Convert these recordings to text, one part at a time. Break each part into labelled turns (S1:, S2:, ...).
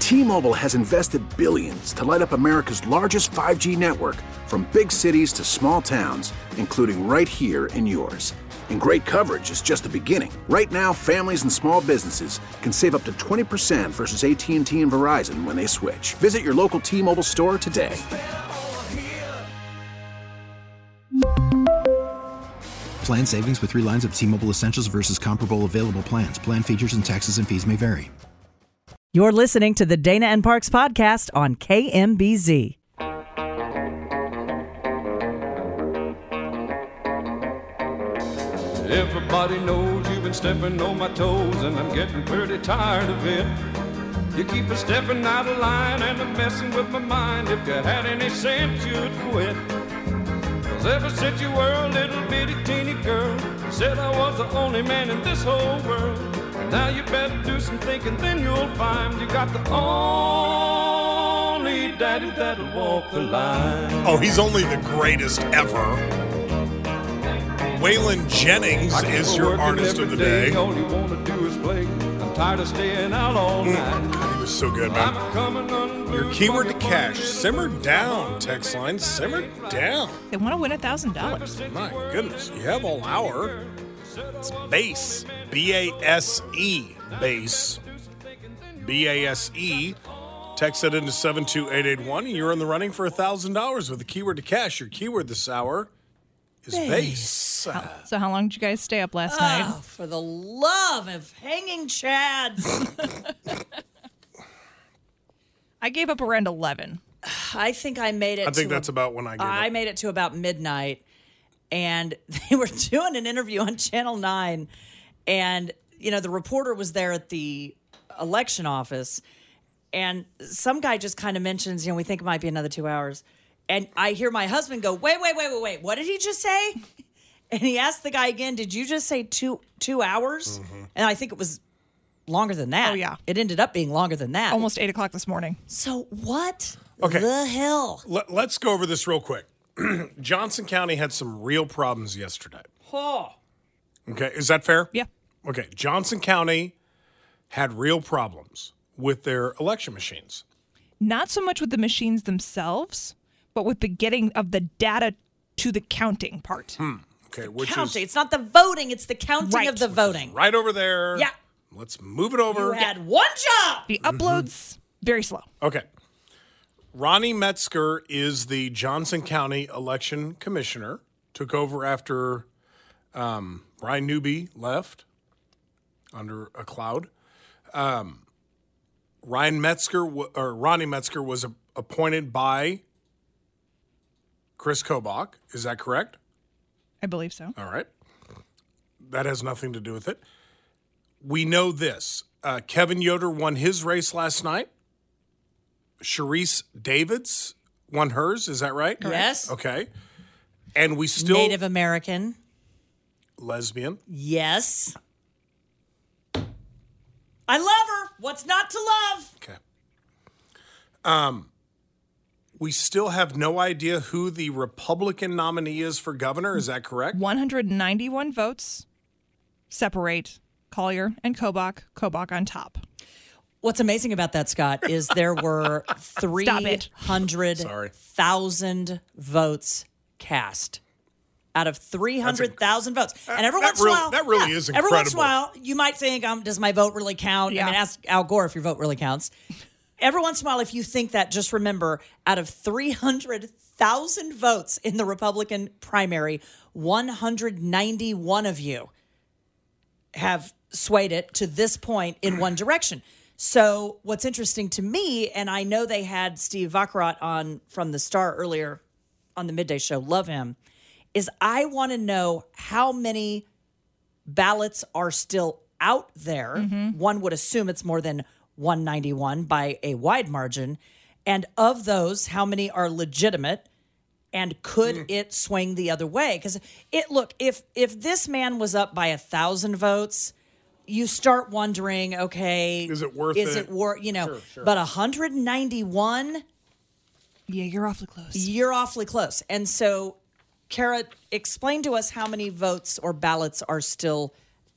S1: T-Mobile has invested billions to light up America's largest 5G network, from big cities to small towns, including right here in yours. And great coverage is just the beginning. Right now, families and small businesses can save up to 20% versus AT&T and Verizon when they switch. Visit your local T-Mobile store today.
S2: Plan savings with 3 lines of T-Mobile Essentials versus comparable available plans. Plan features and taxes and fees may vary.
S3: You're listening to the Dana and Parks podcast on KMBZ.
S4: Everybody knows you've been stepping on my toes, and I'm getting pretty tired of it. You keep a stepping out of line and I'm messing with my mind. If you had any sense, you'd quit. 'Cause ever since you were a little bitty teeny girl, you said I was the only man in this whole world. Now you better do some thinking, then you'll find you got the only daddy that'll walk the line.
S5: Oh, he's only the greatest ever. Waylon Jennings is your artist of the day.
S4: All you want to do is play. I'm tired of staying out all night.
S5: God, he was so good, man. Your keyword to cash. Simmer down, text line. Simmer down.
S6: They want to win $1,000.
S5: My goodness, you have all hour. It's BASE. B-A-S-E. BASE. B-A-S-E. Text it into 72881, and you're in the running for $1,000 with the keyword to cash. Your keyword this hour is BASE.
S6: So how long did you guys stay up last night?
S3: Oh, for the love of hanging chads.
S6: I gave up around 11.
S3: I think I made it
S5: I think that's about when I gave
S3: I
S5: up.
S3: made it to about midnight, and they were doing an interview on Channel 9, and, you know, the reporter was there at the election office, and some guy just kind of mentions, you know, we think it might be another 2 hours. And I hear my husband go, wait. What did he just say? And he asked the guy again, did you just say two hours?
S5: Mm-hmm.
S3: And I think it was longer than that.
S6: Oh, yeah.
S3: It ended up being longer than that.
S6: Almost 8 o'clock this morning.
S3: So what
S5: Okay.
S3: the hell?
S5: Let's go over this real quick. Johnson County had some real problems yesterday.
S3: Oh.
S5: Okay, is that fair?
S6: Yeah.
S5: Okay, Johnson County had real problems with their election machines.
S6: Not so much with the machines themselves, but with the getting of the data to the counting part.
S5: Okay, which
S3: Counting.
S5: is
S3: It's not the voting, it's the counting
S6: Right.
S3: of the voting.
S5: right over there.
S3: Yeah.
S5: Let's move it over.
S3: You had one job.
S6: The uploads, very slow.
S5: Okay. Ronnie Metzger is the Johnson County election commissioner. Took over after Brian Newby left under a cloud. Ronnie Metzger was appointed by Chris Kobach. Is that correct?
S6: I believe so.
S5: All right. That has nothing to do with it. We know this. Kevin Yoder won his race last night. Sharice Davids won hers. Is that right?
S3: Yes.
S5: Okay. And we still...
S3: Native American.
S5: Lesbian.
S3: Yes. I love her. What's not to love?
S5: Okay. We still have no idea who the Republican nominee is for governor. Is that correct?
S6: 191 votes separate Collier and Kobach. Kobach on top.
S3: What's amazing about that, Scott, is there were 300,000 votes cast out of 300,000 votes. And every once in a while...
S5: That really is incredible.
S3: Every once in a while, you might think, does my vote really count?
S6: Yeah.
S3: I mean, ask Al Gore if your vote really counts. Every once in a while, if you think that, just remember, out of 300,000 votes in the Republican primary, 191 of you have swayed it to this point in one direction. So what's interesting to me, and I know they had Steve Vacherot on from the Star earlier on the Midday Show, love him, is I want to know how many ballots are still out there. One would assume it's more than 191 by a wide margin. And of those, how many are legitimate? And could it swing the other way? Because if this man was up by 1,000 votes, you start wondering, okay,
S5: is it worth it?
S3: Is it worth,
S5: Sure.
S3: But 191,
S6: Yeah, you're awfully close.
S3: you're awfully close. And so, Kara, explain to us how many votes or ballots are still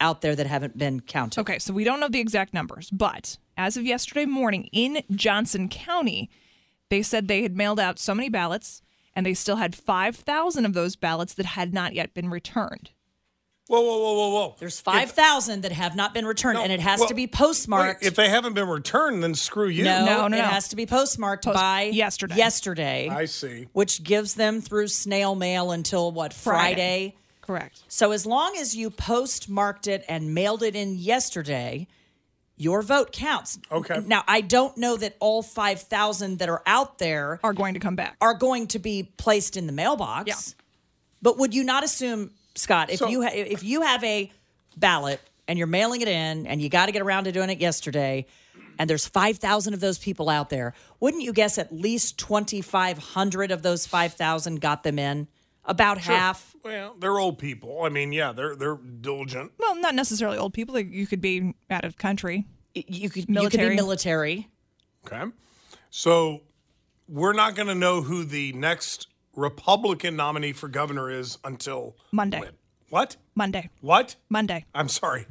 S3: out there that haven't been counted.
S6: Okay, so we don't know the exact numbers, but as of yesterday morning in Johnson County, they said they had mailed out so many ballots, and they still had 5,000 of those ballots that had not yet been returned.
S5: Whoa.
S3: There's 5,000 that have not been returned, and it has to be postmarked.
S5: Wait, if they haven't been returned, then screw you.
S3: No. It has to be postmarked by
S6: yesterday.
S5: I see.
S3: Which gives them through snail mail until, what, Friday?
S6: Correct.
S3: So as long as you postmarked it and mailed it in yesterday, your vote counts.
S5: Okay.
S3: Now, I don't know that all 5,000 that are out there
S6: Are going to come back.
S3: are going to be placed in the mailbox.
S6: Yeah.
S3: But would you not assume, Scott, if you have a ballot and you're mailing it in and you got to get around to doing it yesterday, and there's 5,000 of those people out there, wouldn't you guess at least 2,500 of those 5,000 got them in? About half.
S5: Well, they're old people. I mean, yeah, they're diligent.
S6: Well, not necessarily old people. You could be out of country.
S3: You could be
S6: Military.
S3: military.
S5: Okay. So we're not going to know who the next Republican nominee for governor is until
S6: Monday.
S5: when? What?
S6: Monday.
S5: What?
S6: Monday.
S5: I'm sorry.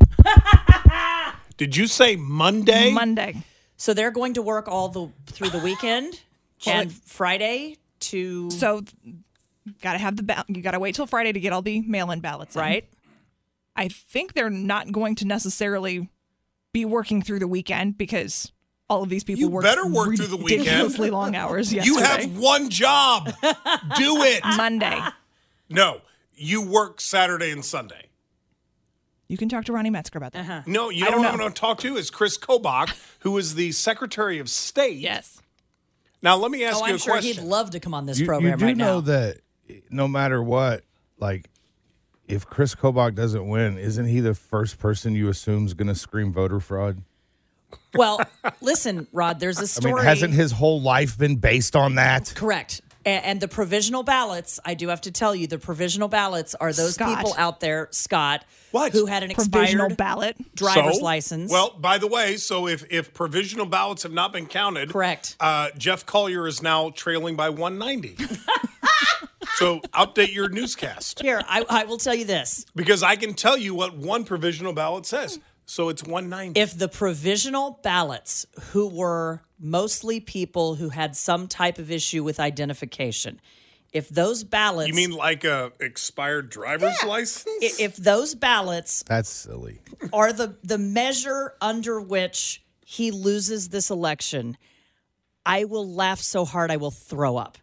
S5: Did you say Monday?
S6: Monday.
S3: So they're going to work through the weekend and Friday to
S6: So, gotta have you gotta wait till Friday to get all the mail-in ballots in.
S3: right.
S6: I think they're not going to necessarily be working through the weekend because all of these people
S5: You
S6: work
S5: better work through the weekend.
S6: ridiculously long hours yesterday.
S5: You have one job. Do it.
S6: Monday.
S5: No, you work Saturday and Sunday.
S6: You can talk to Ronnie Metzger about that.
S5: No, you know who I'm going to talk to is Chris Kobach, who is the Secretary of State.
S6: Yes.
S5: Now, let me ask you
S3: I'm
S5: a
S3: sure
S5: question.
S3: he'd love to come on this
S7: You
S3: program
S7: do
S3: right
S7: know
S3: now.
S7: that no matter what, like, if Chris Kobach doesn't win, isn't he the first person you assume is going to scream voter fraud?
S3: Well, listen, Rod, there's a
S7: I
S3: story.
S7: mean, hasn't his whole life been based on that?
S3: Correct. And the provisional ballots, I do have to tell you, the provisional ballots are those
S6: Scott.
S3: people out there, Scott,
S5: What?
S3: who had an
S6: Provisional
S3: expired
S6: ballot.
S3: driver's
S5: So?
S3: license.
S5: Well, by the way, so if provisional ballots have not been counted,
S3: Correct.
S5: Jeff Collier is now trailing by 190. So update your newscast
S3: Here, I will tell you this.
S5: because I can tell you what one provisional ballot says. So it's 190.
S3: If the provisional ballots, who were mostly people who had some type of issue with identification, if those ballots...
S5: You mean like a expired driver's license?
S3: If those ballots
S7: That's silly.
S3: are the measure under which he loses this election, I will laugh so hard I will throw up.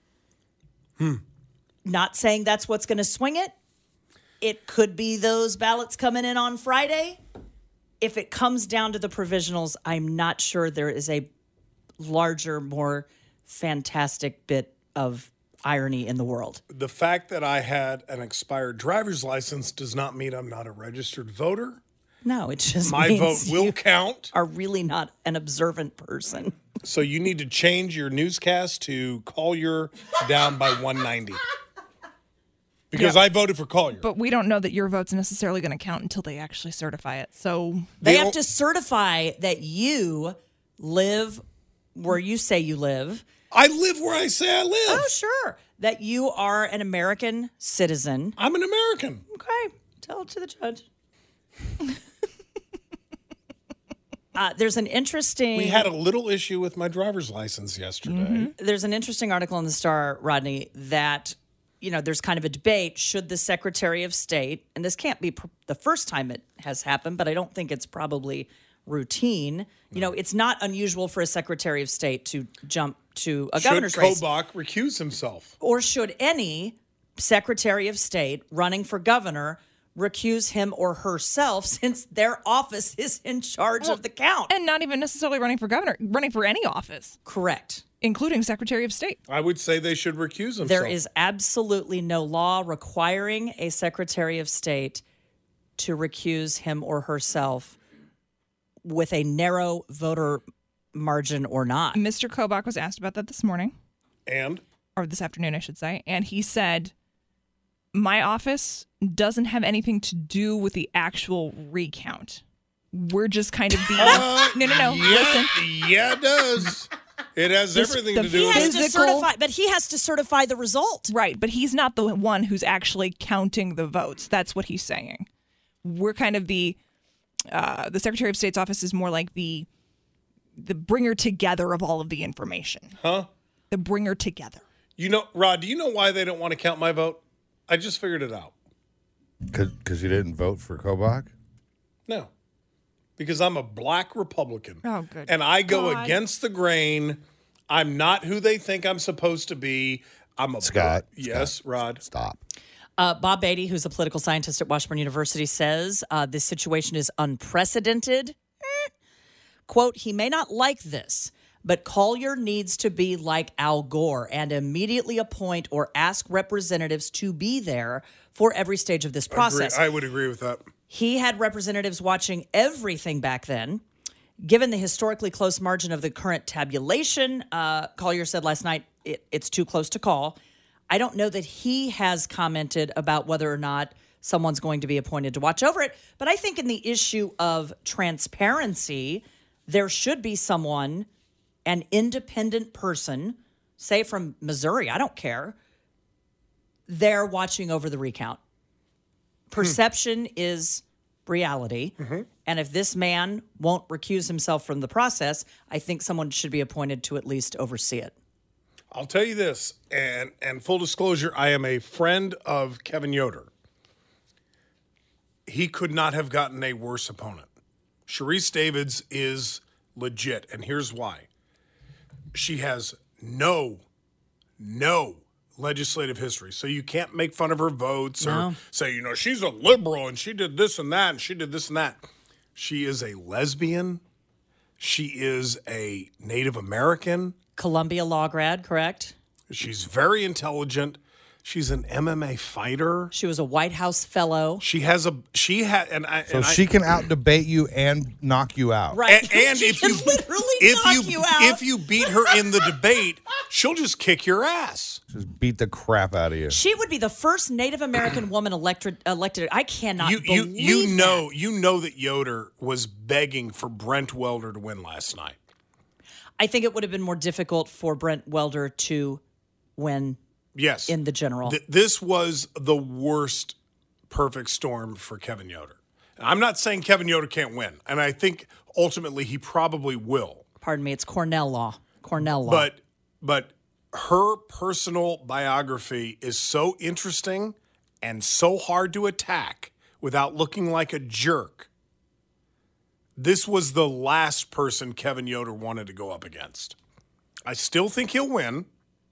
S3: Not saying that's what's going to swing it. It could be those ballots coming in on Friday. If it comes down to the provisionals, I'm not sure there is a larger, more fantastic bit of irony in the world.
S5: The fact that I had an expired driver's license does not mean I'm not a registered voter.
S3: No, it just
S5: My
S3: means
S5: vote will
S3: you
S5: count.
S3: are really not an observant person.
S5: So you need to change your newscast to Collier down by 190. Because I voted for Collier.
S6: But we don't know that your vote's necessarily going to count until they actually certify it. So
S3: They
S5: The
S3: have
S5: o-
S3: to certify that you live where you say you live.
S5: I live where I say I live.
S3: Oh, sure. That you are an American citizen.
S5: I'm an American.
S3: Okay. Tell it to the judge. There's an interesting...
S5: We had a little issue with my driver's license yesterday.
S3: There's an interesting article in the Star, Rodney, that, there's kind of a debate. Should the Secretary of State, and this can't be the first time it has happened, but I don't think it's probably routine. It's not unusual for a Secretary of State to jump to a governor's
S5: Should
S3: race.
S5: Kobach recuse himself?
S3: Or should any Secretary of State running for governor recuse him or herself since their office is in charge of the count?
S6: and not even necessarily running for governor, running for any office,
S3: Correct.
S6: including Secretary of State.
S5: I would say they should recuse himself.
S3: There is absolutely no law requiring a Secretary of State to recuse him or herself with a narrow voter margin or not.
S6: Mr. Kobach was asked about that this morning,
S5: And?
S6: or this afternoon, I should say, and he said, my office doesn't have anything to do with the actual recount. We're just kind of the... No. Listen.
S5: Yeah, it does. It has everything
S6: the
S5: to do
S3: He
S5: with
S3: has
S5: it.
S3: to
S6: Physical-
S3: certify, but he has to certify the result.
S6: Right, but he's not the one who's actually counting the votes. That's what he's saying. we're kind of the Secretary of State's office is more like the bringer together of all of the information.
S5: Huh?
S6: The bringer together.
S5: You know, Rod, do you know why they don't want to count my vote? I just figured it out.
S7: Because you didn't vote for Kobach?
S5: No. Because I'm a black Republican.
S6: Oh, good
S5: and I go
S6: God.
S5: against the grain. I'm not who they think I'm supposed to be. I'm a
S7: Scott.
S5: Yes,
S7: Scott.
S5: Rod.
S7: Stop.
S3: Bob Beatty, who's a political scientist at Washburn University, says this situation is unprecedented. Quote, he may not like this, but Collier needs to be like Al Gore and immediately appoint or ask representatives to be there for every stage of this process.
S5: I would agree with that.
S3: He had representatives watching everything back then. Given the historically close margin of the current tabulation, Collier said last night it's too close to call. I don't know that he has commented about whether or not someone's going to be appointed to watch over it. But I think in the issue of transparency, there should be someone, an independent person, say from Missouri, I don't care, there watching over the recount. Perception is reality. Mm-hmm. And if this man won't recuse himself from the process, I think someone should be appointed to at least oversee it.
S5: I'll tell you this, and full disclosure, I am a friend of Kevin Yoder. He could not have gotten a worse opponent. Sharice Davids is legit, and here's why. She has no legislative history, so you can't make fun of her votes or say, she's a liberal and she did this and that and she did this and that. She is a lesbian. She is a Native American.
S3: Columbia law grad, correct?
S5: She's very intelligent. She's an MMA fighter.
S3: She was a White House fellow.
S5: She can
S7: out debate you and knock you out.
S3: Right.
S5: And
S3: she
S5: if
S3: can
S5: you
S3: literally knock you out.
S5: If you beat her in the debate, she'll just kick your ass.
S7: Just beat the crap out of you.
S3: She would be the first Native American woman elected. I cannot believe
S5: that. You know that Yoder was begging for Brent Welder to win last night.
S3: I think it would have been more difficult for Brent Welder to win.
S5: Yes.
S3: In the general.
S5: This was the worst perfect storm for Kevin Yoder. I'm not saying Kevin Yoder can't win, and I think ultimately he probably will.
S3: Pardon me, it's Cornell law. Cornell law.
S5: But her personal biography is so interesting and so hard to attack without looking like a jerk. This was the last person Kevin Yoder wanted to go up against. I still think he'll win.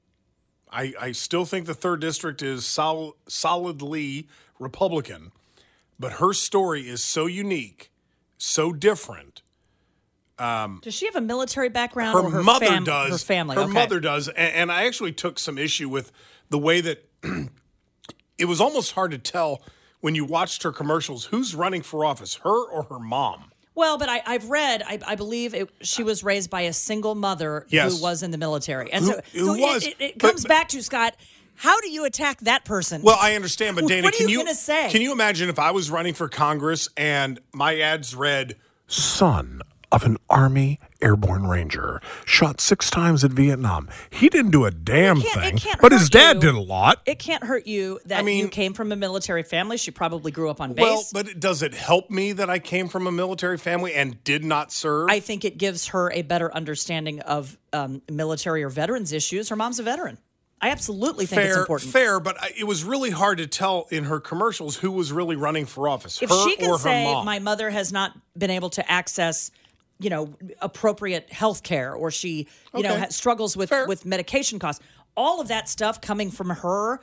S5: I still think the 3rd District is solidly Republican, but her story is so unique, so different.
S3: Does she have a military background?
S5: Her mother does.
S3: Her family.
S5: Her mother does, and I actually took some issue with the way that it was almost hard to tell when you watched her commercials who's running for office, her or her mom.
S3: Well, but I've read, I believe she was raised by a single mother who was in the military. And it comes back to, Scott, how do you attack that person?
S5: Well, I understand, but Dana,
S3: what are you going to say?
S5: Can you imagine if I was running for Congress and my ads read, son of an Army Airborne Ranger, shot 6 times in Vietnam. He didn't do a damn thing, but his dad did a lot.
S3: It can't hurt you that you came from a military family. She probably grew up on base.
S5: Well, but does it help me that I came from a military family and did not serve?
S3: I think it gives her a better understanding of military or veterans issues. Her mom's a veteran. I absolutely think it's important.
S5: Fair, but it was really hard to tell in her commercials who was really running for office,
S3: if
S5: her
S3: she can
S5: or her
S3: say,
S5: mom.
S3: My mother has not been able to access appropriate health care, or she, struggles with medication costs. All of that stuff coming from her,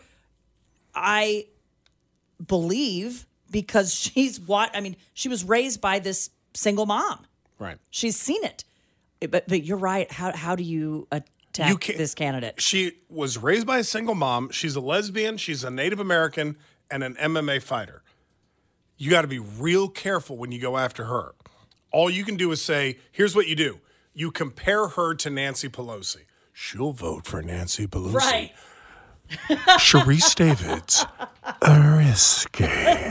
S3: I believe, because she was raised by this single mom.
S5: Right.
S3: She's seen it. But you're right. How do you attack this candidate?
S5: She was raised by a single mom. She's a lesbian. She's a Native American and an MMA fighter. You got to be real careful when you go after her. All you can do is say, here's what you do. You compare her to Nancy Pelosi. She'll vote for Nancy Pelosi.
S3: Right.
S5: Sharice Davids. Risky.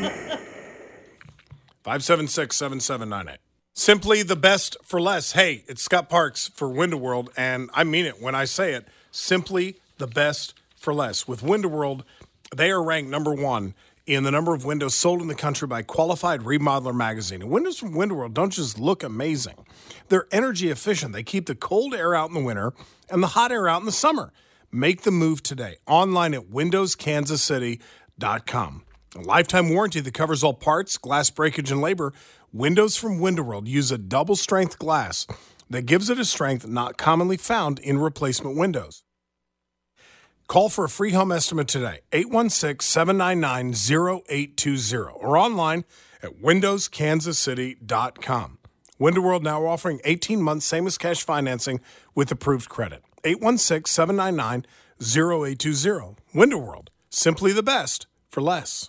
S5: 576-7798. Simply the best for less. Hey, it's Scott Parks for Window-World, and I mean it when I say it. Simply the best for less. With Window-World, they are ranked number 1 in the number of windows sold in the country by Qualified Remodeler magazine. And windows from Window World don't just look amazing. They're energy efficient. They keep the cold air out in the winter and the hot air out in the summer. Make the move today. Online at windowskansascity.com. A lifetime warranty that covers all parts, glass breakage, and labor. Windows from Window World use a double-strength glass that gives it a strength not commonly found in replacement windows. Call for a free home estimate today, 816-799-0820, or online at windowskansascity.com. Window World now offering 18-month same-as-cash financing with approved credit. 816-799-0820. Window World, simply the best for less.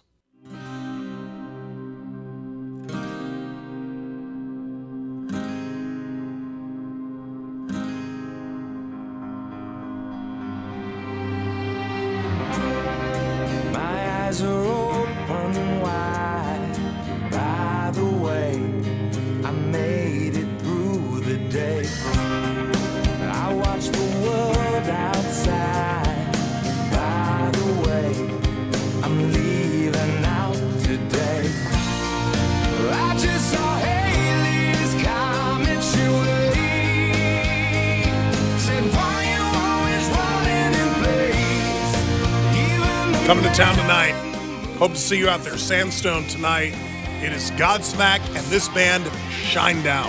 S8: My eyes are open wide. By the way, I made it through the day. I watched the world outside. By the way, I'm leaving out today. I just saw Haley's comments your way. Said, why you always running in place? Even the
S5: Coming to town tonight. Hope to see you out there. Sandstone tonight. It is Godsmack and this band, Shinedown.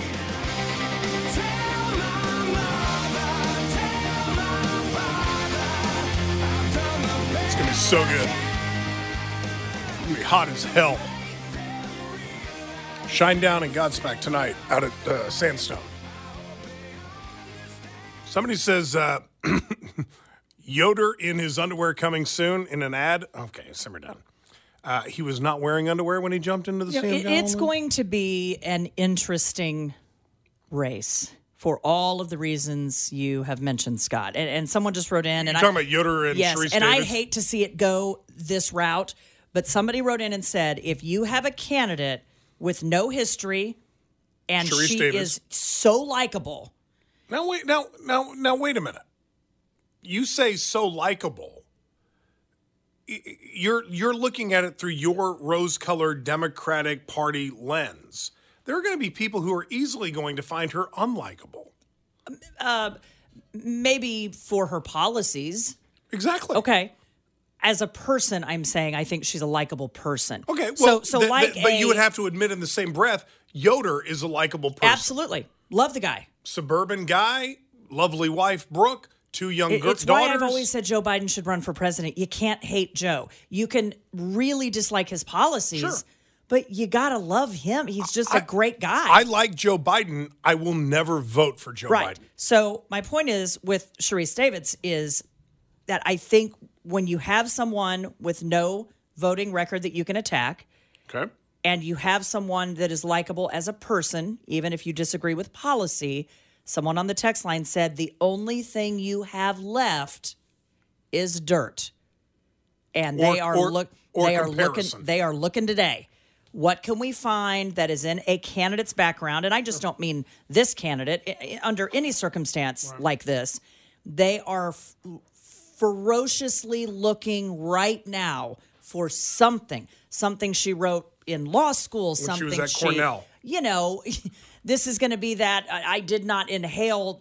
S5: It's going to be so good. It's going to be hot as hell. Shinedown and Godsmack tonight out at Sandstone. Somebody says Yoder in his underwear coming soon in an ad. Okay, simmer down. He was not wearing underwear when he jumped into the Sam Gallen.
S3: It's going to be an interesting race for all of the reasons you have mentioned, Scott. And someone just wrote in.
S5: You're talking about Yoder and
S3: yes,
S5: Sharice
S3: and
S5: Davids?
S3: I hate to see it go this route, but somebody wrote in and said, if you have a candidate with no history and
S5: Sharice
S3: she
S5: Davids.
S3: is so likable.
S5: Now wait a minute. You say so likable. You're looking at it through your rose-colored Democratic Party lens. There are going to be people who are easily going to find her unlikable.
S3: Maybe for her policies.
S5: Exactly.
S3: Okay. As a person, I'm saying I think she's a likable person.
S5: Okay. Well,
S3: but
S5: you would have to admit in the same breath, Yoder is a likable person.
S3: Absolutely. Love the guy.
S5: Suburban guy, lovely wife, Brooke, two young
S3: It's
S5: daughters.
S3: why I've always said Joe Biden should run for president. You can't hate Joe. You can really dislike his policies,
S5: Sure.
S3: but you got to love him. He's just a great guy.
S5: I like Joe Biden. I will never vote for Joe
S3: right.
S5: Biden.
S3: So my point is with Sharice Davids is that I think when you have someone with no voting record that you can attack,
S5: Okay.
S3: and you have someone that is likable as a person, even if you disagree with policy, someone on the text line said the only thing you have left is dirt. And they are looking today. What can we find that is in a candidate's background? And I just don't mean this candidate. Under any circumstance like this, they are ferociously looking right now for something she wrote in law school, something
S5: she was at Cornell.
S3: You know, this is going to be that I did not inhale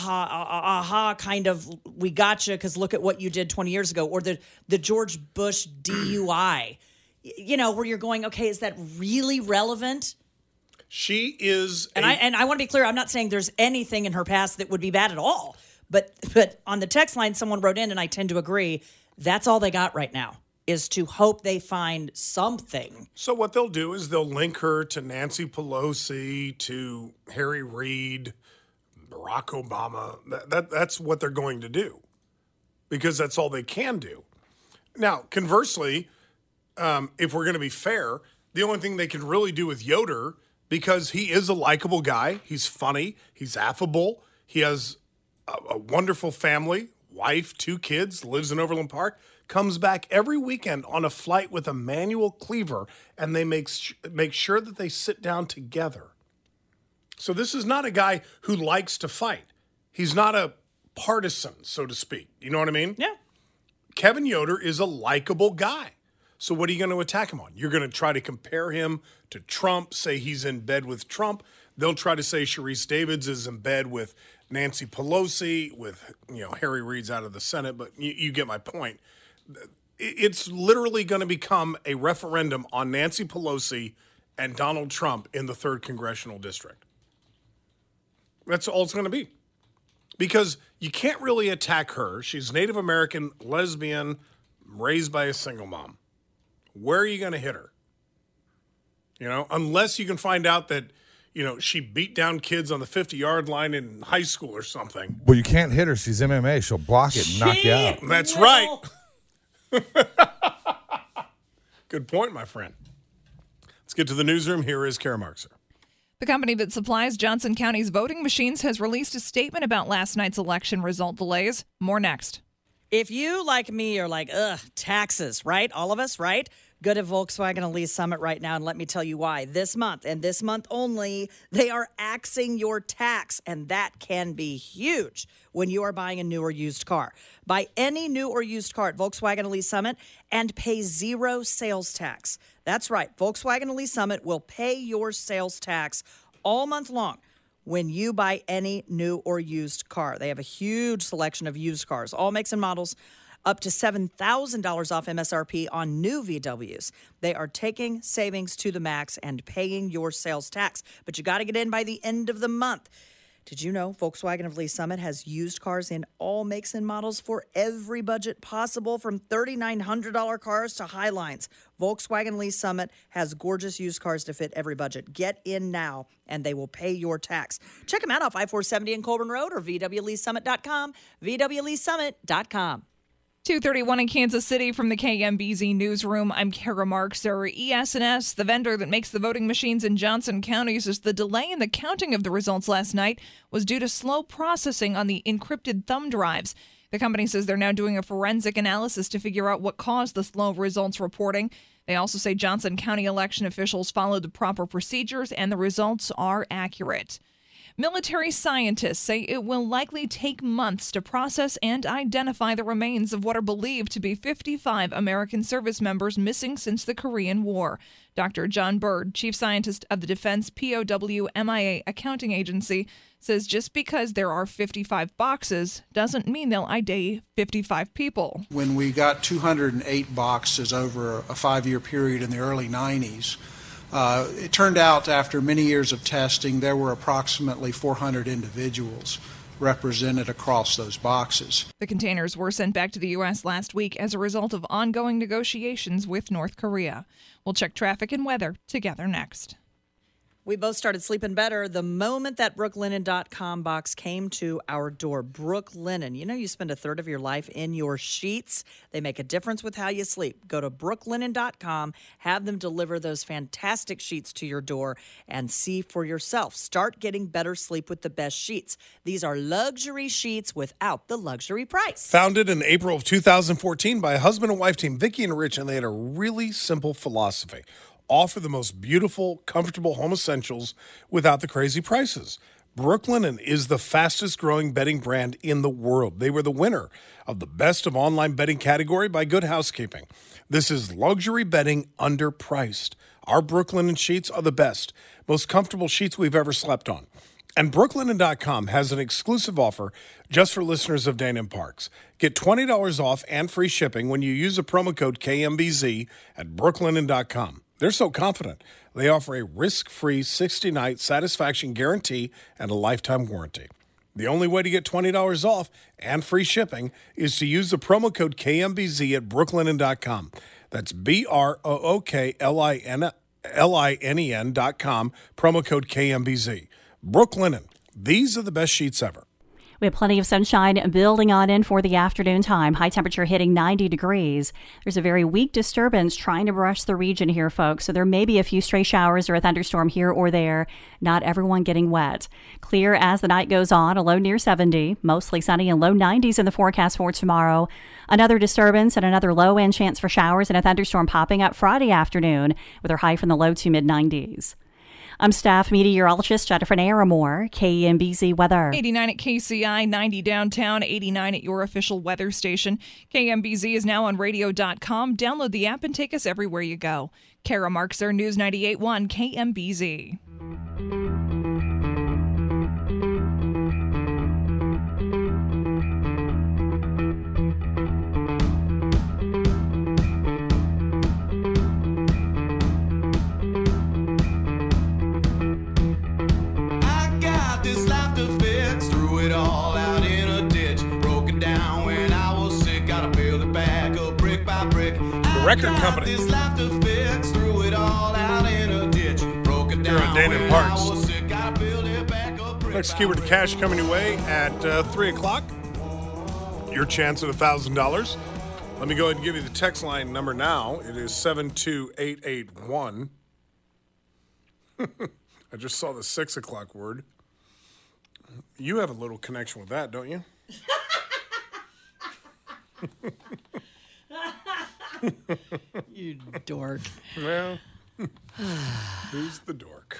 S3: aha kind of we gotcha because look at what you did 20 years ago, or the George Bush DUI, you know, where you're going, okay, is that really relevant?
S5: She is,
S3: and I want to be clear. I'm not saying there's anything in her past that would be bad at all, but on the text line, someone wrote in, and I tend to agree. That's all they got right now, is to hope they find something.
S5: So what they'll do is they'll link her to Nancy Pelosi, to Harry Reid, Barack Obama. That's what they're going to do, because that's all they can do. Now, conversely, if we're going to be fair, the only thing they can really do with Yoder, because he is a likable guy, he's funny, he's affable, he has a wonderful family, wife, 2 kids, lives in Overland Park, comes back every weekend on a flight with a manual cleaver, and they make sure that they sit down together. So this is not a guy who likes to fight. He's not a partisan, so to speak. You know what I mean?
S3: Yeah.
S5: Kevin Yoder is a likable guy. So what are you going to attack him on? You're going to try to compare him to Trump, say he's in bed with Trump. They'll try to say Sharice Davids is in bed with Nancy Pelosi, with Harry Reid's out of the Senate, but you get my point. It's literally going to become a referendum on Nancy Pelosi and Donald Trump in the 3rd Congressional District. That's all it's going to be. Because you can't really attack her. She's Native American, lesbian, raised by a single mom. Where are you going to hit her? Unless you can find out that, she beat down kids on the 50-yard line in high school or something.
S7: Well, you can't hit her. She's MMA. She'll block it and knock you out.
S5: That's right. Good point, my friend. Let's get to the newsroom. Here is Kara Markser.
S6: The company that supplies Johnson County's voting machines has released a statement about last night's election result delays. More next.
S3: If you, like me, are like, taxes, right? All of us, right? Go to Volkswagen Elise Summit right now and let me tell you why. This month, and this month only, they are axing your tax, and that can be huge when you are buying a new or used car. Buy any new or used car at Volkswagen Elise Summit and pay 0 sales tax. That's right. Volkswagen Elise Summit will pay your sales tax all month long when you buy any new or used car. They have a huge selection of used cars, all makes and models, up to $7,000 off MSRP on new VWs. They are taking savings to the max and paying your sales tax. But you got to get in by the end of the month. Did you know Volkswagen of Lee Summit has used cars in all makes and models for every budget possible, from $3,900 cars to Highlines? Volkswagen Lee Summit has gorgeous used cars to fit every budget. Get in now, and they will pay your tax. Check them out off I-470 in Colburn Road or VWLeeSummit.com, VWLeeSummit.com.
S6: 2:31 in Kansas City from the KMBZ newsroom. I'm Kara Markser. ES&S, the vendor that makes the voting machines in Johnson County, says the delay in the counting of the results last night was due to slow processing on the encrypted thumb drives. The company says they're now doing a forensic analysis to figure out what caused the slow results reporting. They also say Johnson County election officials followed the proper procedures and the results are accurate. Military scientists say it will likely take months to process and identify the remains of what are believed to be 55 American service members missing since the Korean War. Dr. John Bird, chief scientist of the Defense POW MIA Accounting Agency, says just because there are 55 boxes doesn't mean they'll ID 55 people.
S9: When we got 208 boxes over a 5-year period in the early 90s, it turned out after many years of testing, there were approximately 400 individuals represented across those boxes.
S6: The containers were sent back to the U.S. last week as a result of ongoing negotiations with North Korea. We'll check traffic and weather together next.
S3: We both started sleeping better the moment that brooklinen.com box came to our door. Brooklinen. You know, you spend a third of your life in your sheets. They make a difference with how you sleep. Go to brooklinen.com, have them deliver those fantastic sheets to your door, and see for yourself. Start getting better sleep with the best sheets. These are luxury sheets without the luxury price.
S5: Founded in April of 2014 by a husband and wife team, Vicky and Rich, and they had a really simple philosophy. Offer the most beautiful, comfortable home essentials without the crazy prices. Brooklinen is the fastest growing bedding brand in the world. They were the winner of the Best of Online Bedding category by Good Housekeeping. This is luxury bedding underpriced. Our Brooklinen sheets are the best, most comfortable sheets we've ever slept on. And brooklinen.com has an exclusive offer just for listeners of Dana and Parks. Get $20 off and free shipping when you use the promo code KMBZ at brooklinen.com. They're so confident, they offer a risk-free 60-night satisfaction guarantee and a lifetime warranty. The only way to get $20 off and free shipping is to use the promo code KMBZ at brooklinen.com. That's BROOKLINEN.com, promo code KMBZ. Brooklinen, these are the best sheets ever.
S10: We have plenty of sunshine building on in for the afternoon time. High temperature hitting 90 degrees. There's a very weak disturbance trying to brush the region here, folks. So there may be a few stray showers or a thunderstorm here or there. Not everyone getting wet. Clear as the night goes on. A low near 70. Mostly sunny and low 90s in the forecast for tomorrow. Another disturbance and another low and chance for showers and a thunderstorm popping up Friday afternoon with our high from the low to mid 90s. I'm staff meteorologist Jennifer Naramore, KMBZ Weather.
S6: 89 at KCI, 90 downtown, 89 at your official weather station. KMBZ is now on radio.com. Download the app and take us everywhere you go. Kara Markser, News 98.1 KMBZ.
S5: Record company. Here on Dana and Parks. Next keyword to cash coming your way at 3 o'clock. Your chance at $1,000. Let me go ahead and give you the text line number now. It is 72881. I just saw the 6 o'clock word. You have a little connection with that, don't you?
S3: You dork.
S5: Well, who's the dork?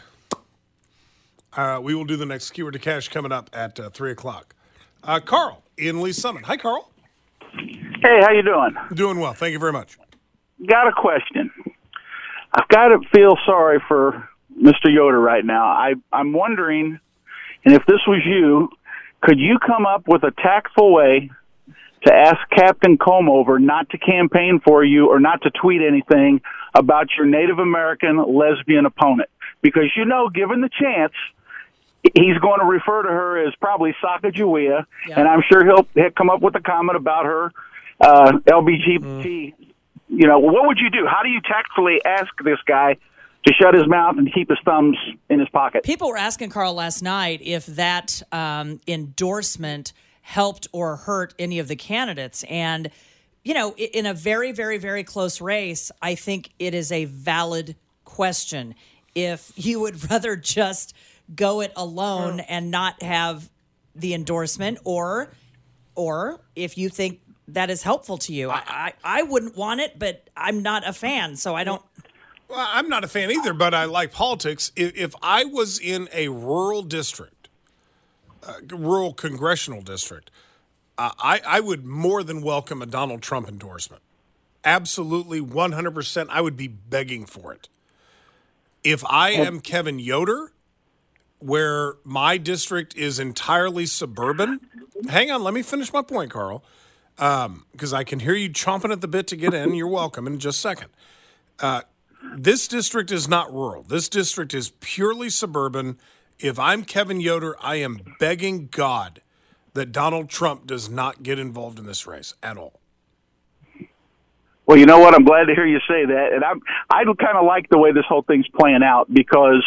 S5: We will do the next keyword to cash coming up at 3 o'clock. Carl in Lee Summit. Hi, Carl.
S11: Hey, how you doing?
S5: Doing well. Thank you very much.
S11: Got a question. I've got to feel sorry for Mr. Yoder right now. I'm wondering, and if this was you, could you come up with a tactful way to ask Captain Comover not to campaign for you or not to tweet anything about your Native American lesbian opponent? Because, you know, given the chance, he's going to refer to her as probably Sacagawea, and I'm sure he'll come up with a comment about her LGBT. You know, what would you do? How do you tactfully ask this guy to shut his mouth and keep his thumbs in his pocket?
S3: People were asking Carl last night if that endorsement helped or hurt any of the candidates. And, you know, in a very, very, very close race, I think it is a valid question. If you would rather just go it alone and not have the endorsement, or if you think that is helpful to you. I wouldn't want it, but I'm not a fan, so I don't.
S5: Well, I'm not a fan either, but I like politics. If I was in a rural district, rural congressional district, I would more than welcome a Donald Trump endorsement. Absolutely, 100%. I would be begging for it. If I am Kevin Yoder, where my district is entirely suburban, hang on, let me finish my point, Carl, because I can hear you chomping at the bit to get in. You're welcome in just a second. This district is not rural. This district is purely suburban. If I'm Kevin Yoder, I am begging God that Donald Trump does not get involved in this race at all.
S11: Well, you know what? I'm glad to hear you say that, and I kind of like the way this whole thing's playing out because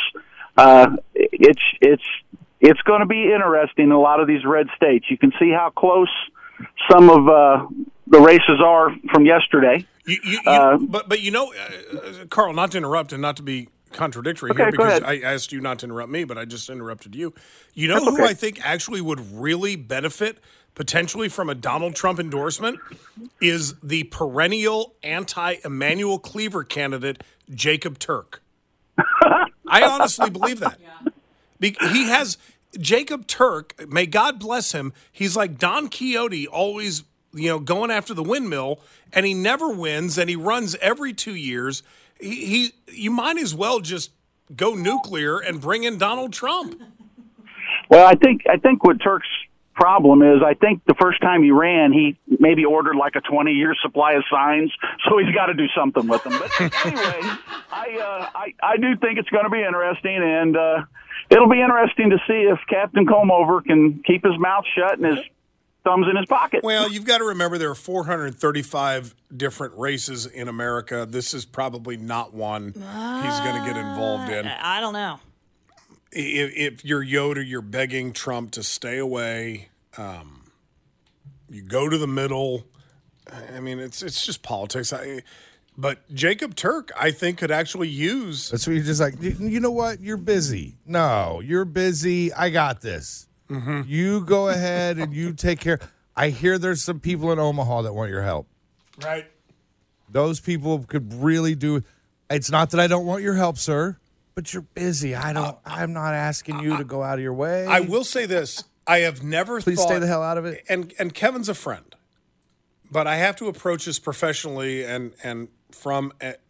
S11: it's going to be interesting in a lot of these red states. You can see how close some of the races are from yesterday.
S5: But you know, Carl, not to interrupt and not to be contradictory
S11: here,
S5: because I asked you not to interrupt me, but I just interrupted you. You know who I think actually would really benefit potentially from a Donald Trump endorsement is the perennial anti-Emmanuel Cleaver candidate, Jacob Turk. I honestly believe that. He has Jacob Turk, may God bless him, he's like Don Quixote, always, going after the windmill, and he never wins, and he runs every 2 years. You might as well just go nuclear and bring in Donald Trump.
S11: Well, I think what Turk's problem is, I think the first time he ran, he maybe ordered like a 20-year supply of signs, so he's got to do something with them. But anyway, I do think it's going to be interesting, and it'll be interesting to see if Captain Comover can keep his mouth shut and his thumbs in his pocket.
S5: Well, you've got to remember there are 435 different races in America. This is probably not one he's going to get involved in.
S3: I don't know.
S5: If you're Yoder, you're begging Trump to stay away. You go to the middle. I mean, it's just politics. But Jacob Turk, I think, could actually use.
S7: That's what you're just like, you know what? You're busy. No, you're busy. I got this. Mm-hmm. You go ahead and you take care. I hear there's some people in Omaha that want your help.
S5: Right.
S7: Those people could really do. It's not that I don't want your help, sir. But you're busy. I'm not asking you to go out of your way.
S5: I will say this. I have never
S7: Please
S5: thought...
S7: stay the hell out of it.
S5: And Kevin's a friend. But I have to approach this professionally and from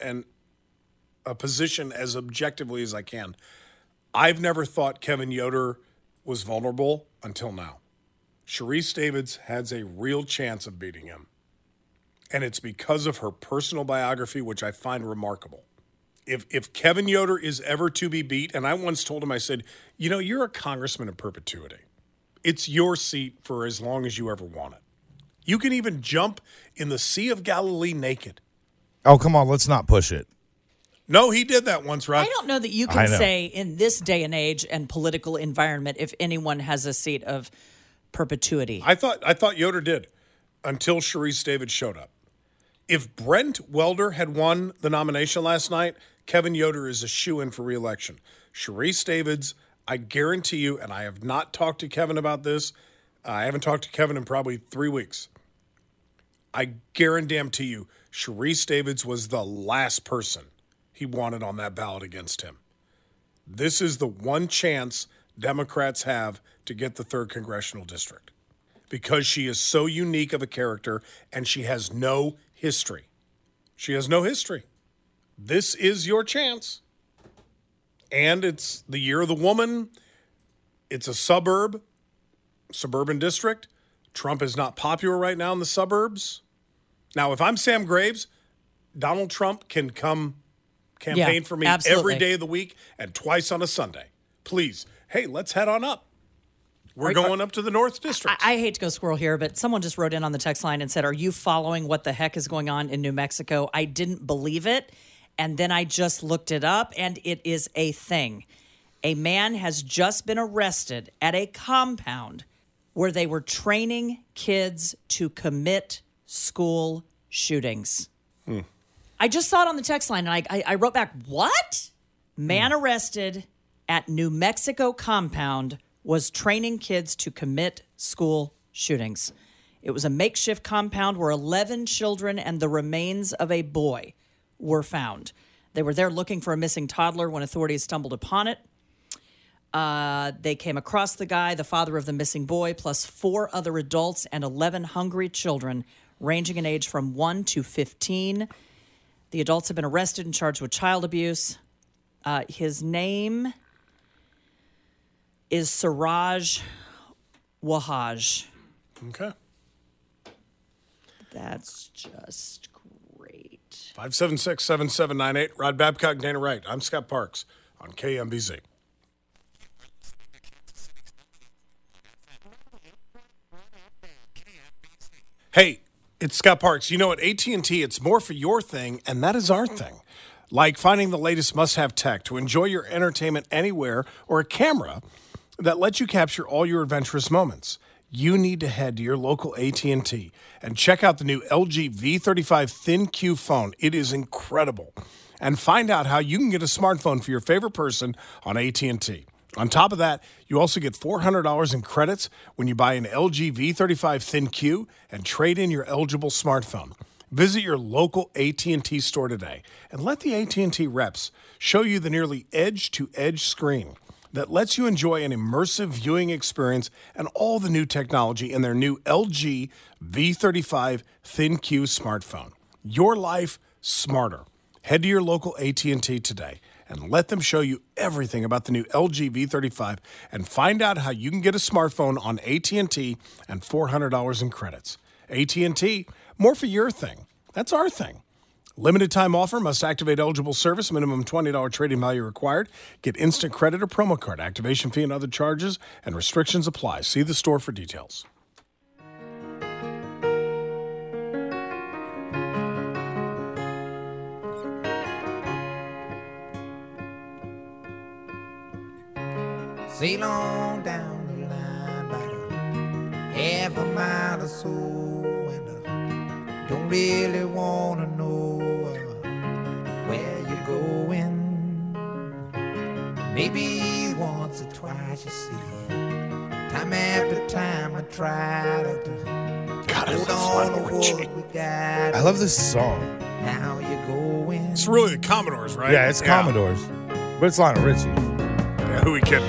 S5: a position as objectively as I can. I've never thought Kevin Yoder was vulnerable until now. Sharice Davids has a real chance of beating him. And it's because of her personal biography, which I find remarkable. If Kevin Yoder is ever to be beat, and I once told him, I said, you're a congressman in perpetuity. It's your seat for as long as you ever want it. You can even jump in the Sea of Galilee naked.
S7: Oh, come on. Let's not push it.
S5: No, he did that once, Rod.
S3: I don't know that you can say in this day and age and political environment if anyone has a seat of perpetuity.
S5: I thought Yoder did until Sharice Davids showed up. If Brent Welder had won the nomination last night, Kevin Yoder is a shoo-in for re-election. Sharice Davids, I guarantee you, and I have not talked to Kevin about this. I haven't talked to Kevin in probably 3 weeks. I guarantee you, Sharice Davids was the last person he wanted on that ballot against him. This is the one chance Democrats have to get the 3rd Congressional District because she is so unique of a character and she has no history. She has no history. This is your chance. And it's the year of the woman. It's a suburban district. Trump is not popular right now in the suburbs. Now, if I'm Sam Graves, Donald Trump can come campaign for me every day of the week and twice on a Sunday. Please. Hey, let's head on up. We're going up to the North District.
S3: I hate to go squirrel here, but someone just wrote in on the text line and said, are you following what the heck is going on in New Mexico? I didn't believe it. And then I just looked it up, and it is a thing. A man has just been arrested at a compound where they were training kids to commit school shootings. I just saw it on the text line, and I wrote back, what? Man arrested at New Mexico compound was training kids to commit school shootings. It was a makeshift compound where 11 children and the remains of a boy were found. They were there looking for a missing toddler when authorities stumbled upon it. They came across the guy, the father of the missing boy, plus 4 other adults and 11 hungry children, ranging in age from 1 to 15. The adults have been arrested and charged with child abuse. His name is Siraj Wahaj.
S5: Okay.
S3: That's just great.
S5: 576-7798. Rod Babcock, Dana Wright. I'm Scott Parks on KMBZ. Hey, it's Scott Parks. You know, at AT&T, it's more for your thing, and that is our thing. Like finding the latest must-have tech to enjoy your entertainment anywhere, or a camera that lets you capture all your adventurous moments. You need to head to your local AT&T and check out the new LG V35 ThinQ phone. It is incredible. And find out how you can get a smartphone for your favorite person on AT&T. On top of that, you also get $400 in credits when you buy an LG V35 ThinQ and trade in your eligible smartphone. Visit your local AT&T store today and let the AT&T reps show you the nearly edge-to-edge screen that lets you enjoy an immersive viewing experience and all the new technology in their new LG V35 ThinQ smartphone. Your life smarter. Head to your local AT&T today and let them show you everything about the new LG V35 and find out how you can get a smartphone on AT&T and $400 in credits. AT&T, more for your thing. That's our thing. Limited time offer, must activate eligible service, minimum $20 trading value required. Get instant credit or promo card. Activation fee and other charges and restrictions apply. See the store for details.
S8: Sail on down the line about half a mile or so, and don't really want to know where you're going. Maybe once or twice, you see, time after time I try to
S5: God,
S8: hold on to what we got.
S7: I love this song.
S8: Now you're going.
S5: It's really the Commodores, right?
S7: Yeah, it's Commodores. But it's Lionel Richie.
S5: Yeah, who we kidding?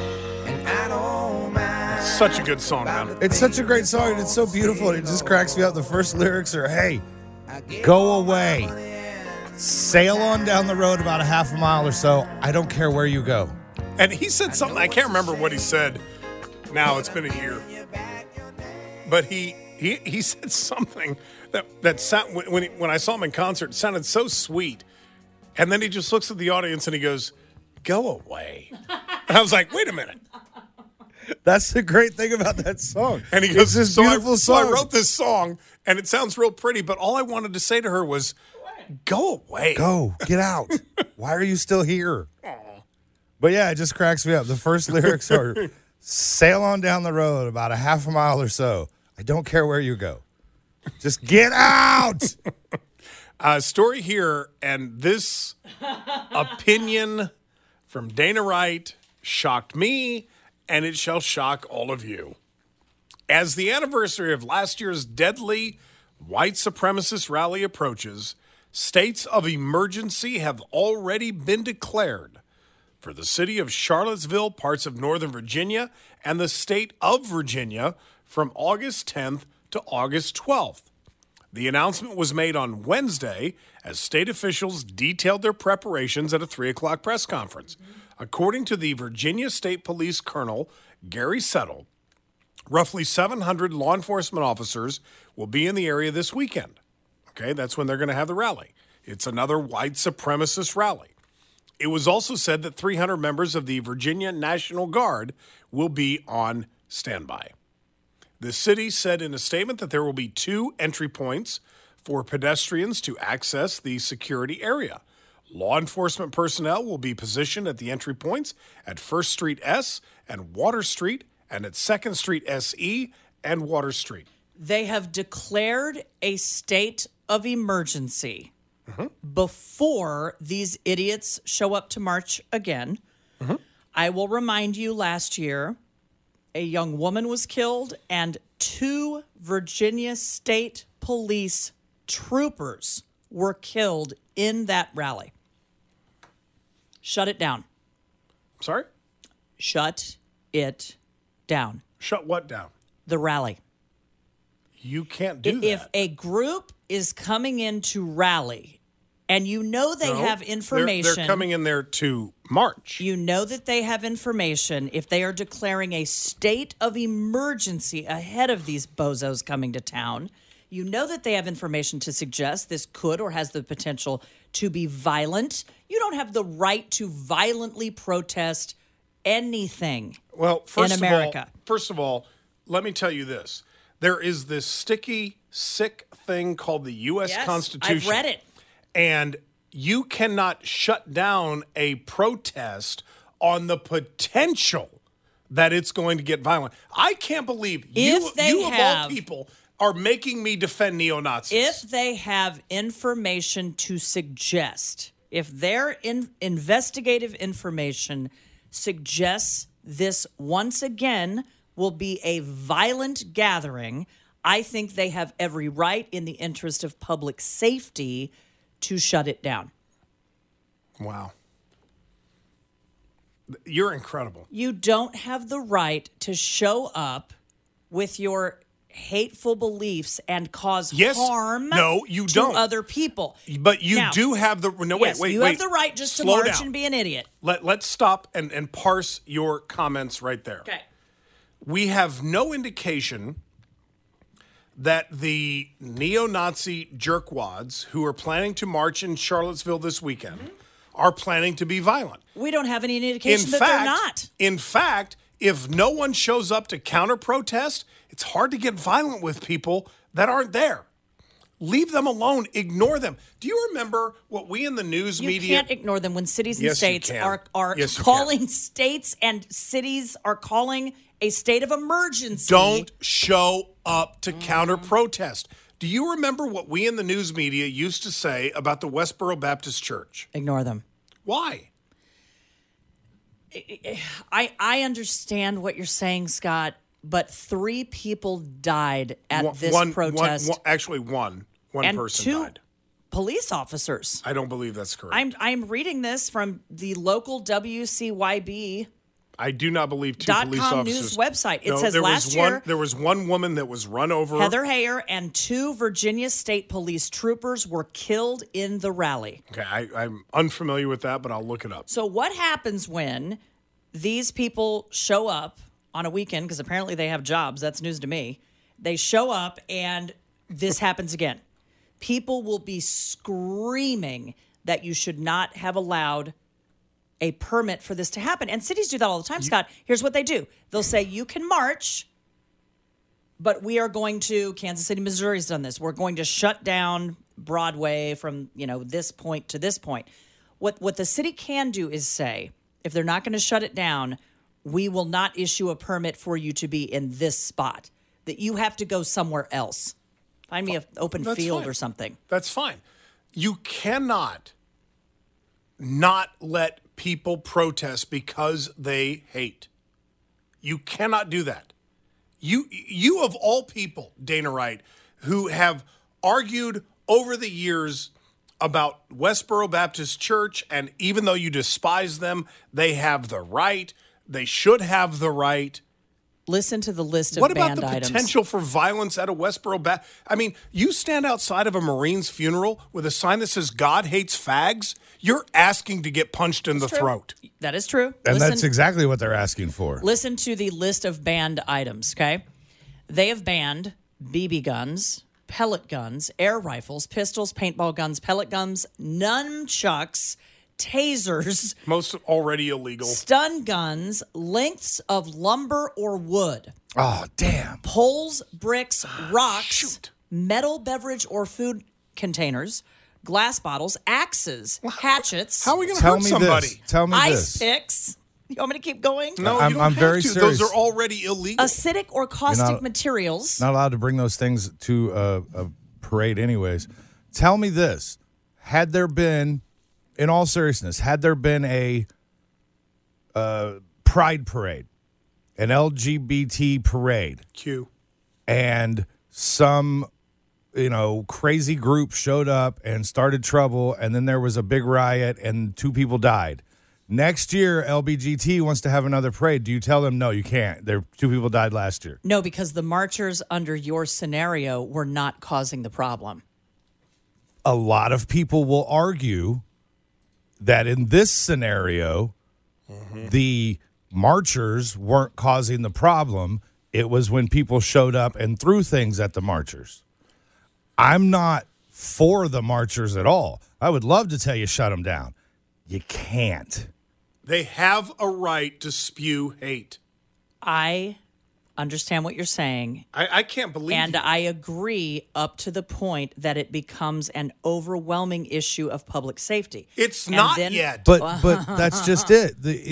S5: Such a good song, man.
S7: It's such a great song, and it's so beautiful, and it just cracks me up. The first lyrics are, hey, go away. Sail on down the road about a half a mile or so. I don't care where you go.
S5: And he said something, I can't remember what he said. Now, it's been a year. But he said something that sound, when I saw him in concert, it sounded so sweet. And then he just looks at the audience and he goes, go away. And I was like, wait a minute.
S7: That's the great thing about that song.
S5: And he goes,
S7: it's this beautiful
S5: so I
S7: song.
S5: wrote this song, and it sounds real pretty, but all I wanted to say to her was, go away.
S7: Go. Get out. Why are you still here? But yeah, it just cracks me up. The first lyrics are, sail on down the road about a half a mile or so. I don't care where you go. Just get out.
S5: Story here, and this opinion from Dana Wright shocked me, and it shall shock all of you. As the anniversary of last year's deadly white supremacist rally approaches, states of emergency have already been declared for the city of Charlottesville, parts of Northern Virginia, and the state of Virginia from August 10th to August 12th. The announcement was made on Wednesday as state officials detailed their preparations at a 3 o'clock press conference. According to the Virginia State Police Colonel Gary Settle, roughly 700 law enforcement officers will be in the area this weekend. Okay, that's when they're going to have the rally. It's another white supremacist rally. It was also said that 300 members of the Virginia National Guard will be on standby. The city said in a statement that there will be 2 entry points for pedestrians to access the security area. Law enforcement personnel will be positioned at the entry points at 1st Street S and Water Street, and at 2nd Street SE and Water Street.
S3: They have declared a state of emergency before these idiots show up to march again. I will remind you, last year, a young woman was killed and 2 Virginia State Police troopers were killed in that rally. Shut it down.
S5: Sorry?
S3: Shut it down.
S5: Shut what down?
S3: The rally.
S5: You can't do
S3: If
S5: that.
S3: a group is coming in to rally and you know they have information.
S5: They're coming in there to march.
S3: You know that they have information if they are declaring a state of emergency ahead of these bozos coming to town. You know that they have information to suggest this could or has the potential to be violent. You don't have the right to violently protest anything in America.
S5: First of all, let me tell you this. There is this sticky, sick thing called the U.S. Constitution.
S3: I've read it.
S5: And you cannot shut down a protest on the potential that it's going to get violent. I can't believe you of all people are making me defend neo-Nazis.
S3: If they have information to suggest, if their investigative information suggests this once again will be a violent gathering, I think they have every right in the interest of public safety to shut it down.
S5: Wow. You're incredible.
S3: You don't have the right to show up with your hateful beliefs and cause harm to other people.
S5: But you do have the
S3: you have the right just to march and be an idiot.
S5: Let's stop and parse your comments right there.
S3: Okay.
S5: We have no indication that the neo-Nazi jerkwads who are planning to march in Charlottesville this weekend are planning to be violent.
S3: We don't have any indication that they're not.
S5: In fact, if no one shows up to counter-protest, it's hard to get violent with people that aren't there. Leave them alone. Ignore them. Do you remember what we in the news media...
S3: You can't ignore them when cities and
S5: Yes,
S3: states
S5: you can.
S3: are
S5: Yes, you
S3: calling
S5: can.
S3: states and cities are calling a state of emergency.
S5: Don't show up to counter-protest. Do you remember what we in the news media used to say about the Westboro Baptist Church?
S3: Ignore them.
S5: Why?
S3: I understand what you're saying, Scott, but 3 people died at this protest.
S5: Actually, one
S3: and
S5: person
S3: 2
S5: died.
S3: police officers.
S5: I don't believe that's correct.
S3: I'm reading this from the local WCYB.
S5: I do not believe two police
S3: .com
S5: officers.
S3: news website. It says last year
S5: there was one woman that was run over.
S3: Heather Heyer and 2 Virginia State Police troopers were killed in the rally.
S5: Okay, I'm unfamiliar with that, but I'll look it up.
S3: So what happens when these people show up on a weekend, because apparently they have jobs, that's news to me. They show up and this happens again. People will be screaming that you should not have allowed a permit for this to happen. And cities do that all the time, Scott. Here's what they do. They'll say, you can march, but we are going to, Kansas City, Missouri's done this. We're going to shut down Broadway from, this point to this point. What the city can do is say, if they're not going to shut it down, we will not issue a permit for you to be in this spot, that you have to go somewhere else. Find me an open field or something.
S5: That's fine. You cannot not let people protest because they hate. You cannot do that. You of all people, Dana Wright, who have argued over the years about Westboro Baptist Church, and even though you despise them, they have the right. They should have the right.
S3: Listen to the list of
S5: what
S3: banned
S5: about the
S3: items.
S5: potential for violence at a Westboro Baptist? I mean, you stand outside of a Marine's funeral with a sign that says God hates fags, you're asking to get punched in the throat.
S3: That is true.
S7: And that's exactly what they're asking for.
S3: Listen to the list of banned items, okay? They have banned BB guns, pellet guns, air rifles, pistols, paintball guns, pellet guns, nunchucks, tasers.
S5: Most already illegal.
S3: Stun guns, lengths of lumber or wood.
S7: Oh, damn.
S3: Poles, bricks, rocks, metal beverage or food containers, glass bottles, axes, hatchets.
S5: How are we going to hurt somebody?
S7: Tell me
S3: ice
S7: this.
S3: picks. You want me to keep going?
S5: No, you don't
S7: I'm
S5: have
S7: very
S5: to.
S7: serious.
S5: Those are already illegal.
S3: Acidic or caustic materials.
S7: Not allowed to bring those things to a parade anyways. Tell me this. Had there been, in all seriousness, had there been a pride parade, an LGBT parade, and some, crazy group showed up and started trouble, and then there was a big riot and 2 people died. Next year, LBGT wants to have another parade. Do you tell them, no, you can't? 2 people died last year.
S3: No, because the marchers under your scenario were not causing the problem.
S7: A lot of people will argue that in this scenario, the marchers weren't causing the problem. It was when people showed up and threw things at the marchers. I'm not for the marchers at all. I would love to tell you shut them down. You can't.
S5: They have a right to spew hate.
S3: I understand what you're saying.
S5: I can't believe
S3: And
S5: you.
S3: I agree up to the point that it becomes an overwhelming issue of public safety.
S5: It's
S3: And
S5: not
S3: then-
S5: yet.
S7: But that's just it.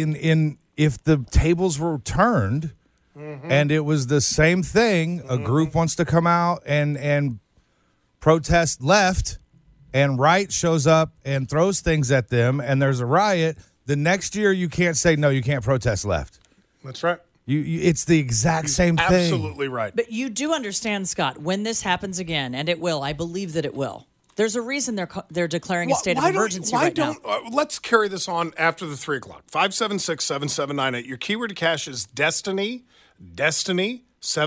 S7: If the tables were turned and it was the same thing, a group wants to come out and protest left, and right shows up and throws things at them, and there's a riot, the next year you can't say, no, you can't protest left.
S5: That's right.
S7: It's the exact same thing.
S5: Absolutely right.
S3: But you do understand, Scott, when this happens again, and it will, I believe that it will. There's a reason they're declaring a state of emergency right now.
S5: Let's carry this on after the 3 o'clock. 576-7798. Your keyword to cash is Destiny. Destiny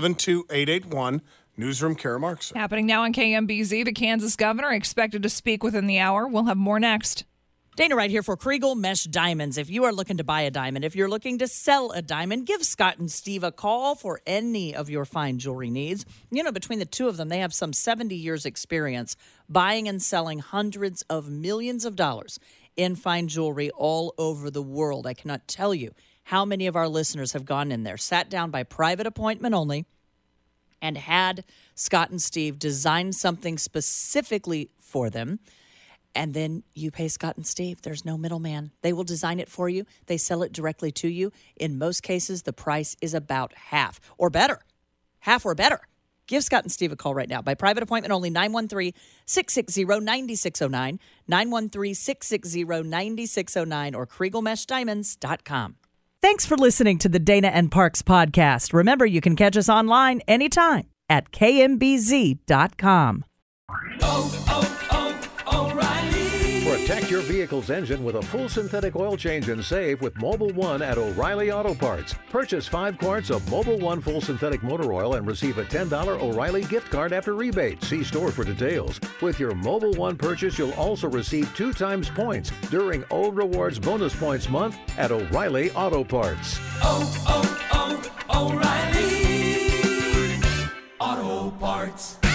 S5: 72881. Newsroom, Kara Markson.
S6: Happening now on KMBZ. The Kansas governor expected to speak within the hour. We'll have more next.
S3: Dana right here for Kriegel Mesh Diamonds. If you are looking to buy a diamond, if you're looking to sell a diamond, give Scott and Steve a call for any of your fine jewelry needs. Between the two of them, they have some 70 years experience buying and selling hundreds of millions of dollars in fine jewelry all over the world. I cannot tell you how many of our listeners have gone in there, sat down by private appointment only, and had Scott and Steve design something specifically for them. And then you pay Scott and Steve. There's no middleman. They will design it for you. They sell it directly to you. In most cases, the price is about half or better. Half or better. Give Scott and Steve a call right now. By private appointment only, 913-660-9609, 913-660-9609, or KriegelMeshDiamonds.com. Thanks for listening to the Dana and Parks podcast. Remember, you can catch us online anytime at kmbz.com.
S12: Protect your vehicle's engine with a full synthetic oil change and save with Mobil 1 at O'Reilly Auto Parts. Purchase 5 quarts of Mobil 1 full synthetic motor oil and receive a $10 O'Reilly gift card after rebate. See store for details. With your Mobil 1 purchase, you'll also receive 2 times points during O Rewards Bonus Points Month at O'Reilly Auto Parts.
S13: O'Reilly Auto Parts.